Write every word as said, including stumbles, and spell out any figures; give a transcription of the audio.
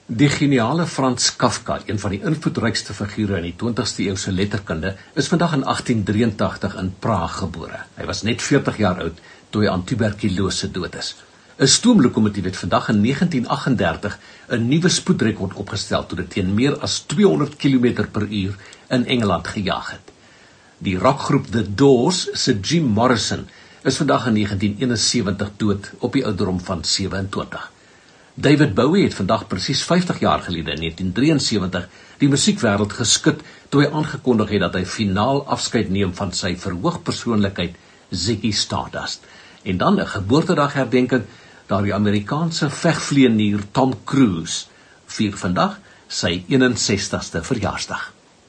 Die geniale Frans Kafka, een van die invloedrykste figure in die twintigste eeuse letterkunde, is vandag in agtien drieëntagtig in Praag gebore. Hy was net veertig jaar oud toe hy aan tuberkulose dood is. 'n Stoomlokomotief het vandag in negentien agt en dertig 'n nuwe spoedrekord opgestel toe dit teen meer as tweehonderd kilometer per uur in Engeland gejaag het. Die rockgroep The Doors se Jim Morrison is vandag in negentien eenensewentig dood op die ouderdom van sewe-en-twintig. David Bowie het vandag presies vyftig jaar gelede in negentien drieënsewentig die musiekwêreld geskud toe hy aangekondig het dat hy finaal afskeid neem van sy verhoogpersoonlikheid Ziggy Stardust. En dan 'n geboortedagherdenking, daar die Amerikaanse vegvlieënier Tom Cruise vier vandag sy eenensestigste verjaarsdag.